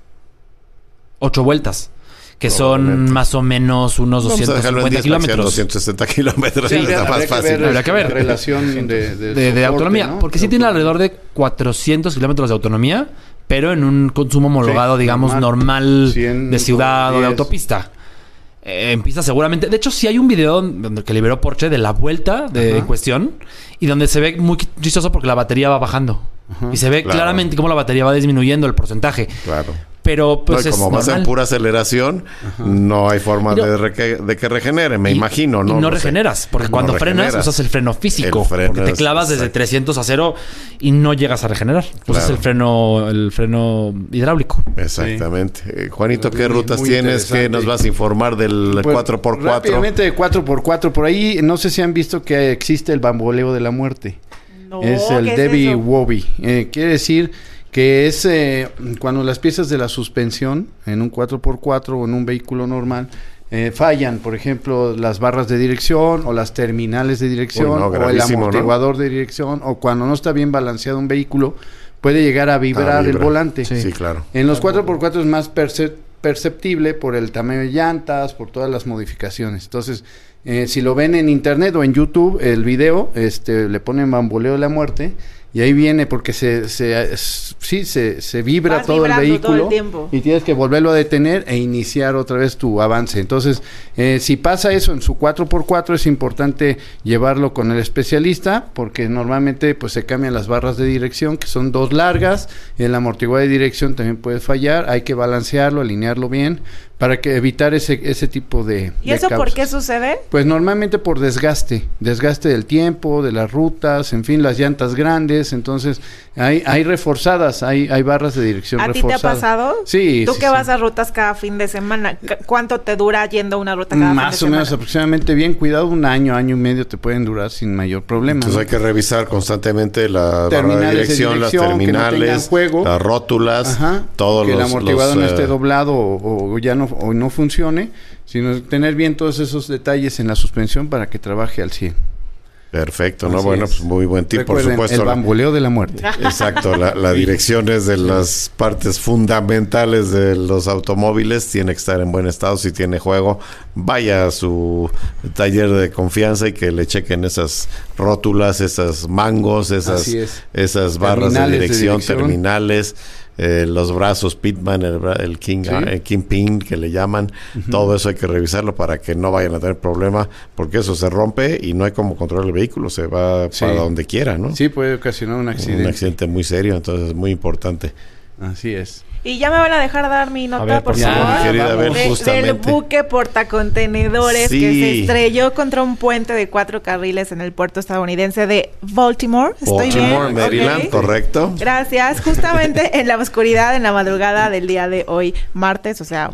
ocho vueltas. Que son Probablemente. más o menos unos Vamos a doscientos dejarlo en cincuenta diez para que sean kilómetros. doscientos sesenta kilómetros. Sí, está habría- más habría que fácil. ver, Habría que ver. la relación de, de, De, de soporte, autonomía. ¿no? Porque sí tiene alrededor de cuatrocientos kilómetros de autonomía. Pero en un consumo homologado, Sí, digamos, normal. normal, cien, de ciudad o de diez. autopista. Eh, en pista seguramente. De hecho, sí hay un video donde que liberó Porsche de la vuelta de Ajá. en cuestión. Y donde se ve muy chistoso porque la batería va bajando. Ajá. Y se ve Claro. claramente cómo la batería va disminuyendo el porcentaje. Claro. Pero pues No, y es como vas en normal. pura aceleración, no hay forma Y no- de, reque- de que regenere, me Y- imagino, ¿no? Y no, No sé. regeneras, porque No cuando frenas regeneras. usas el freno físico. El freno porque te es- clavas desde exacto. trescientos a cero y no llegas a regenerar. Usas Claro. el freno, el freno hidráulico. Exactamente. Eh, Juanito, ¿qué Muy- rutas muy tienes? ¿Qué interesante. nos vas a informar del Pues, cuatro por cuatro? Rápidamente de cuatro por cuatro. Por ahí, no sé si han visto que existe el bamboleo de la muerte. No, es el ¿qué es Debbie eso? Wobby. Eh, quiere decir que es eh, cuando las piezas de la suspensión en un cuatro por cuatro o en un vehículo normal eh, fallan, por ejemplo, las barras de dirección o las terminales de dirección Uy, no, o el gravísimo, ¿no? amortiguador de dirección, o cuando no está bien balanceado un vehículo puede llegar a vibrar Ah, el vibra. volante. Sí, claro. En los cuatro por cuatro es más perce- perceptible por el tamaño de llantas, por todas las modificaciones. Entonces, eh, si lo ven en internet o en YouTube, el video, este, le ponen bamboleo de la muerte y ahí viene porque se, se es- sí, se, se vibra Vas todo el vibrando vehículo todo el tiempo. y tienes que volverlo a detener e iniciar otra vez tu avance. Entonces, eh, si pasa eso en su cuatro por cuatro, es importante llevarlo con el especialista porque normalmente pues se cambian las barras de dirección, que son dos largas, y el amortiguador de dirección también puede fallar, hay que balancearlo, alinearlo bien para que evitar ese, ese tipo de ¿Y de eso por causas. qué sucede? Pues normalmente por desgaste, desgaste del tiempo, de las rutas, en fin, las llantas grandes, entonces hay, hay reforzadas, hay, hay barras de dirección ¿A ti te ha reforzadas. pasado? Sí. ¿Tú sí, que sí. vas a rutas cada fin de semana? ¿Cu- ¿Cuánto te dura yendo a una ruta cada Más o fin de menos semana? aproximadamente bien cuidado, un año, año y medio te pueden durar sin mayor problema. Entonces ¿no? hay que revisar constantemente la barra de Terminales de dirección, las dirección, que no tengan terminales, juego. las rótulas, Ajá, todos que los... el amortiguador los, no esté eh, doblado o, o ya no o no funcione, sino tener bien todos esos detalles en la suspensión para que trabaje al cien. Perfecto, ¿no? Así bueno, es. pues muy buen tip, por Recuerden, supuesto. el la- bamboleo de la muerte. Exacto, la, la dirección es de las partes fundamentales de los automóviles, tiene que estar en buen estado, si tiene juego, vaya a su taller de confianza y que le chequen esas rótulas, esas mangos, esas, Así es. esas barras de Terminales de dirección, dirección. terminales, eh, los brazos Pitman, el, bra- el King, Sí. el Kingpin que le llaman, todo eso hay que revisarlo para que no vayan a tener problema, porque eso se rompe y no hay como controlar el vehículo, se va Sí. para donde quiera, ¿no? Sí, puede ocasionar un accidente. Un accidente muy serio, entonces es muy importante. Así es. Y ya me van a dejar dar mi nota, A ver, por por favor. favor. Mi querida, a ver, De- del justamente. buque portacontenedores Sí. que se estrelló contra un puente de cuatro carriles en el puerto estadounidense de Baltimore. ¿Estoy Baltimore, bien? Maryland, Ok. correcto. Gracias. Justamente en la oscuridad, en la madrugada del día de hoy, martes, o sea,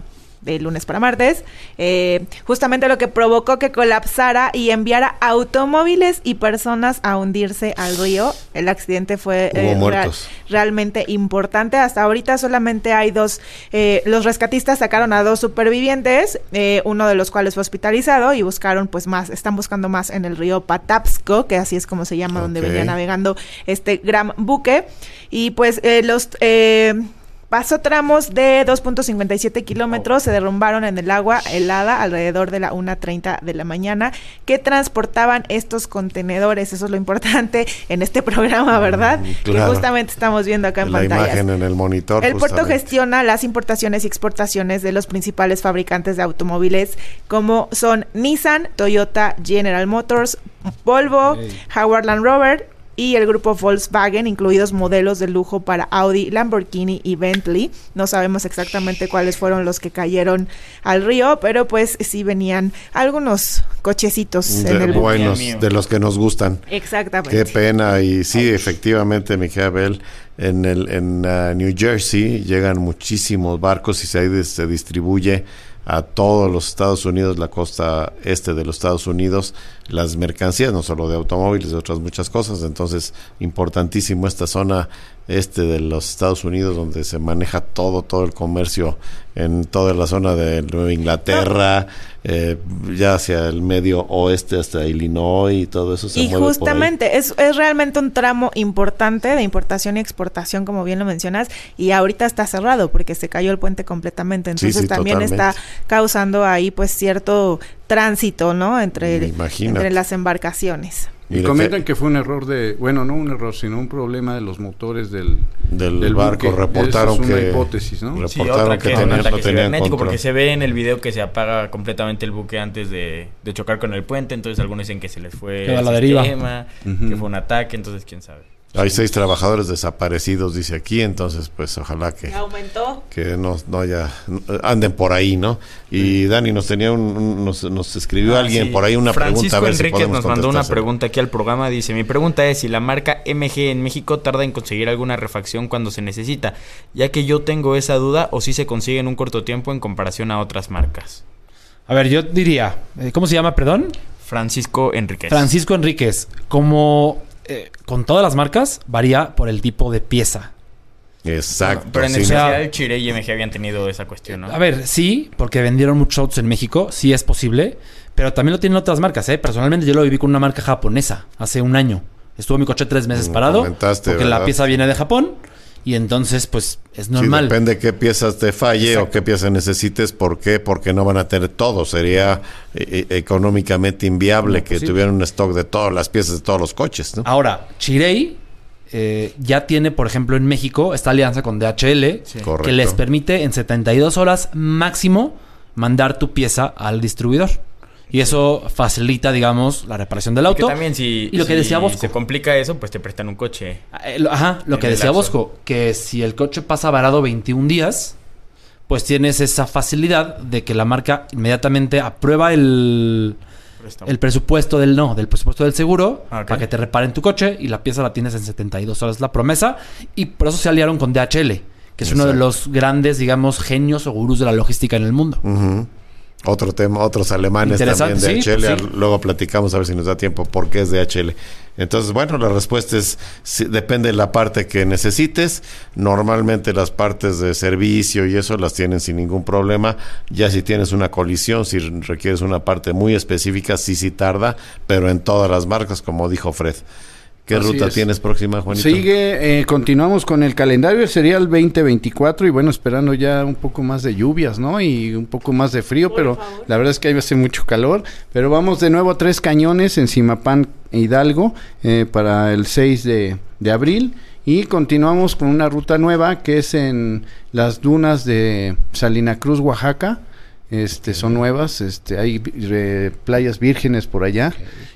de lunes para martes, eh, justamente lo que provocó que colapsara y enviara automóviles y personas a hundirse al río. El accidente fue eh, real, realmente importante. Hasta ahorita solamente hay dos, eh, los rescatistas sacaron a dos supervivientes, eh, uno de los cuales fue hospitalizado, y buscaron pues más, están buscando más en el río Patapsco, que así es como se llama, okay, donde venía navegando este gran buque. Y pues eh, los... Eh, pasó tramos de dos punto cincuenta y siete kilómetros, se derrumbaron en el agua helada alrededor de la una treinta de la mañana, que transportaban estos contenedores. Eso es lo importante en este programa, ¿verdad? Claro. Que justamente estamos viendo acá en la pantallas. Imagen en el monitor. El puerto gestiona las importaciones y exportaciones de los principales fabricantes de automóviles, como son Nissan, Toyota, General Motors, Volvo, hey. Howard Land Rover y el grupo Volkswagen, incluidos modelos de lujo para Audi, Lamborghini y Bentley. No sabemos exactamente cuáles fueron los que cayeron al río, pero pues sí venían algunos cochecitos de, en el buenos, de los que nos gustan. Exactamente. Qué pena. Y sí, efectivamente, mi querida Bel, en el en uh, New Jersey llegan muchísimos barcos y se, se distribuye a todos los Estados Unidos, la costa este de los Estados Unidos, las mercancías, no solo de automóviles, de otras muchas cosas. Entonces, importantísimo esta zona este de los Estados Unidos, donde se maneja todo, todo el comercio en toda la zona de Nueva Inglaterra, eh, ya hacia el medio oeste, hasta Illinois, y todo eso se y mueve justamente por ahí. Es, es realmente un tramo importante de importación y exportación, como bien lo mencionas, y ahorita está cerrado porque se cayó el puente completamente. Entonces sí, sí, también totalmente. Está causando ahí pues cierto tránsito, ¿no? Entre, entre las embarcaciones. Y Mira comentan que... que fue un error de, bueno, no un error, sino un problema de los motores del, del, del barco. Buque. Reportaron Eso es que una hipótesis, ¿no? Sí, reportaron que, que tenían, no tenían control. Porque se ve en el video que se apaga completamente el buque antes de, de chocar con el puente. Entonces algunos dicen que se les fue Queda el la sistema, uh-huh. que fue un ataque. Entonces quién sabe. Hay seis trabajadores desaparecidos, dice aquí, entonces pues ojalá que aumentó, que no, no ya anden por ahí, ¿no? Y Dani nos tenía un, un nos, nos escribió ah, alguien sí. por ahí una Francisco pregunta. A ver Enríquez si nos mandó una pregunta aquí al programa. Dice: mi pregunta es si la marca M G en México tarda en conseguir alguna refacción cuando se necesita, ya que yo tengo esa duda, o si se consigue en un corto tiempo en comparación a otras marcas. A ver, yo diría, ¿cómo se llama, perdón? Francisco Enríquez. Francisco Enríquez, como Eh, con todas las marcas varía por el tipo de pieza. Exacto. Bueno, pero en el sea, el Chile y M G habían tenido esa cuestión, ¿no? A ver, sí, porque vendieron muchos autos en México, sí es posible, pero también lo tienen otras marcas, ¿eh? Personalmente yo lo viví con una marca japonesa hace un año. Estuvo mi coche tres meses parado porque ¿verdad? La pieza viene de Japón. Y entonces, pues, es normal. Sí, depende qué piezas te falle. Exacto. O qué piezas necesites. ¿Por qué? Porque no van a tener todo. Sería e- económicamente inviable no, que sí. tuvieran un stock de todas las piezas de todos los coches, ¿no? Ahora, Chirey eh, ya tiene, por ejemplo, en México, esta alianza con D H L, sí. que les permite en setenta y dos horas máximo mandar tu pieza al distribuidor. Y eso facilita, digamos, la reparación del auto. Y que también si, y lo que si decía Bosco, se complica eso, pues te prestan un coche. Ajá, lo que decía Bosco, que si el coche pasa varado veintiún días, pues tienes esa facilidad de que la marca inmediatamente aprueba el, el presupuesto del no, del presupuesto del seguro, okay. para que te reparen tu coche, y la pieza la tienes en setenta y dos horas, la promesa. Y por eso se aliaron con D H L, que es Exacto. uno de los grandes, digamos, genios o gurús de la logística en el mundo. Uh-huh. Otro tema, otros alemanes también de sí, D H L, pues sí. Luego platicamos a ver si nos da tiempo por qué es D H L. Entonces, bueno, la respuesta es, sí, depende de la parte que necesites. Normalmente las partes de servicio y eso las tienen sin ningún problema. Ya si tienes una colisión, si requieres una parte muy específica, sí, sí tarda, pero en todas las marcas, como dijo Fred. ¿Qué Así ruta es. Tienes próxima, Juanito? Sigue, eh, continuamos con el calendario, sería el veinte veinticuatro y bueno, esperando ya un poco más de lluvias, ¿no? Y un poco más de frío, Por pero favor. La verdad es que ahí va a ser mucho calor. Pero vamos de nuevo a Tres Cañones en Zimapán, Hidalgo, eh, para el seis de abril. Y continuamos con una ruta nueva que es en las dunas de Salina Cruz, Oaxaca. Este, son nuevas, este, hay eh, playas vírgenes por allá. Okay.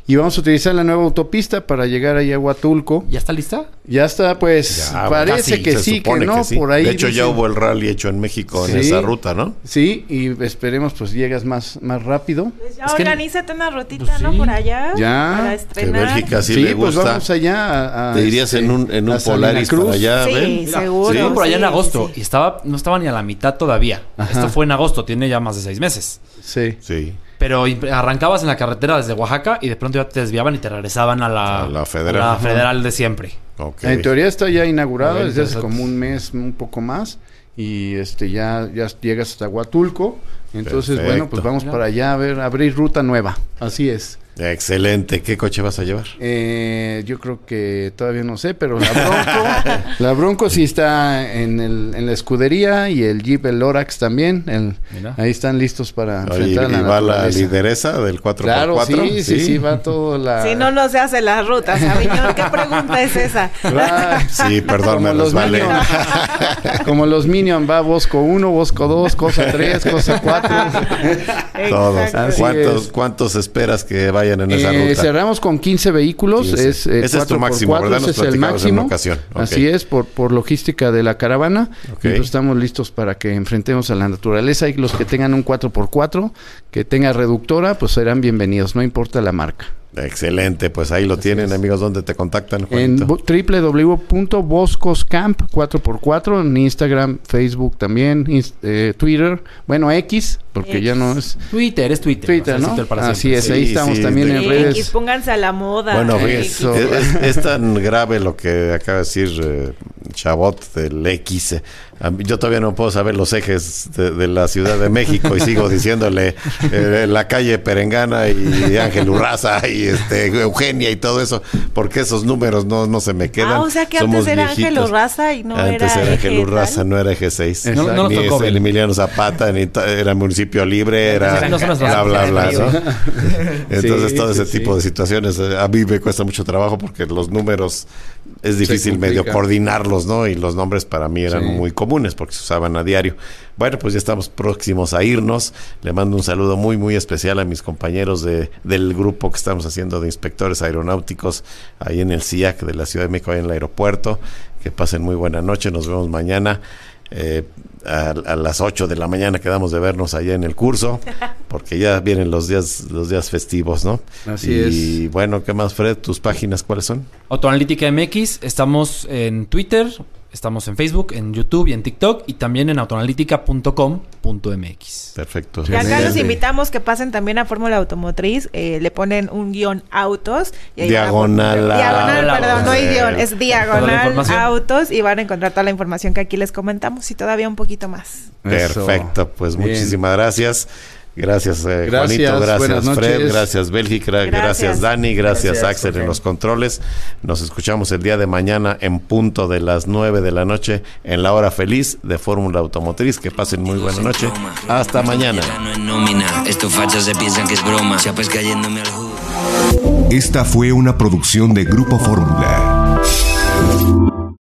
y vamos a utilizar la nueva autopista para llegar ahí a Huatulco. ¿Ya está lista? Ya está, pues Ya, parece casi, que se sí, que supone no, sí. por ahí. De hecho, ya dicen- hubo el rally hecho en México en Sí. esa ruta, ¿no? Sí, y esperemos pues llegas más, más rápido. Pues ya Es que- organízate una rutita, Pues ¿no? sí. Por allá. Ya. Para Que estrenar. Bélgica sí, Sí, le pues gusta. vamos allá a- a, Te irías este, en un, en a un Salina Polaris Cruz. para allá, Sí, ¿ven? seguro. Estuvo por allá en sí, agosto sí, sí. y estaba, no estaba ni a la mitad todavía. Ajá. Esto fue en agosto, tiene ya más de seis meses. Sí. Sí. Pero y- arrancabas en la carretera desde Oaxaca y de pronto ya te desviaban y te regresaban a la, A la federal. a la Ajá. federal de siempre. Ok. En teoría está ya inaugurado Muy bien, desde hace interesante. como un mes, un poco más. Y este ya, ya llegas hasta Huatulco. Entonces, Perfecto. bueno, pues vamos para allá a ver, a abrir ruta nueva. Así es. Excelente. ¿Qué coche vas a llevar? Eh, yo creo que todavía no sé, pero la Bronco, la Bronco sí está en, el, en la escudería y el Jeep, el Lorax también. El, Mira. ahí están listos para Oye, enfrentar a ¿y la va la naturaleza. lideresa del cuatro por Claro, cuatro? sí, sí, sí, va todo la... Si no, no se hace las rutas, Aviñón. ¿Qué pregunta es esa? Va- Sí, perdón, me Como los resbalé. Minions. Como los Minions, va Bosco uno, Bosco dos, Cosa tres, Cosa cuatro. Todos. Así ¿Cuántos, es. ¿Cuántos esperas que vayan en esa Eh, ruta? cerramos con quince vehículos. quince. Es, eh, Ese es tu cuatro por máximo, cuatro, ¿verdad? Nos ese es el platicabas en una máximo. ocasión. Ok. Así es, por, por logística de la caravana. Ok. Y pues estamos listos para que enfrentemos a la naturaleza. Y los que tengan un cuatro por cuatro, que tenga reductora, pues serán bienvenidos, no importa la marca. Excelente, pues ahí lo tienen, amigos. ¿Dónde te contactan, En Juanito? bo- doble u doble u doble u punto boscoscamp cuatro por cuatro en Instagram, Facebook también, ins- eh, Twitter, bueno, X, porque X. ya no es Twitter, es Twitter. Twitter, va a ser ¿no? Twitter para Así siempre. es, ahí Sí, estamos sí, también de- en Sí, redes. X, pónganse a la moda. Bueno, X. fíjate, es, es- es tan grave lo que acaba de decir eh, Chabot del X. eh. A mí- Yo todavía no puedo saber los ejes de, de la Ciudad de México y sigo diciéndole eh, la calle Perengana y Ángel Urraza y este Eugenia y todo eso, porque esos números no, no se me quedan. Ah, o sea que Somos antes era Ángel viejitos. Urraza y no Antes era era eje Ángel Urraza, tal. no era eje seis. No- no nos Ni tocó es el ver. Emiliano Zapata, ni ta- era municipio libre, era Sí, no son nuestros bla, bla, bla, amigos. ¿no? Entonces, Sí, todo ese sí, tipo sí. de situaciones eh, a mí me cuesta mucho trabajo porque los números es difícil medio complica. coordinarlos, ¿no? Y los nombres para mí eran Sí. muy comunes porque se usaban a diario. Bueno, pues ya estamos próximos a irnos. Le mando un saludo muy, muy especial a mis compañeros de, del grupo que estamos haciendo de inspectores aeronáuticos ahí en el C I A C de la Ciudad de México, ahí en el aeropuerto. Que pasen muy buena noche. Nos vemos mañana. Eh, a, a las ocho de la mañana quedamos de vernos allá en el curso, porque ya vienen los días los días festivos, ¿no? Así y es. bueno, ¿qué más, Fred? ¿Tus páginas cuáles son? Autoanalítica M X, estamos en Twitter, estamos en Facebook, en YouTube y en TikTok y también en autoanalítica punto com punto m x. Perfecto. Y acá los Excelente. invitamos que pasen también a Fórmula Automotriz, eh, le ponen un guión autos. Y ahí Diagonal van a- Diagonal, a- perdón, no hay guión, es Toda la diagonal información. autos y van a encontrar toda la información que aquí les comentamos y todavía un poquito más. Perfecto, Eso. pues Bien. muchísimas gracias. Gracias, eh, Gracias, Juanito, buenas gracias Fred, noches. gracias Bélgica, gracias. Gracias. Dani, gracias, Gracias, Axel Jorge. en los controles. Nos escuchamos el día de mañana en punto de las nueve de la noche en la hora feliz de Fórmula Automotriz. Que pasen muy buena noche. Hasta mañana. No es nómina, estos fachas se piensan que es broma. Chapas cayéndome al jugo. Esta fue una producción de Grupo Fórmula.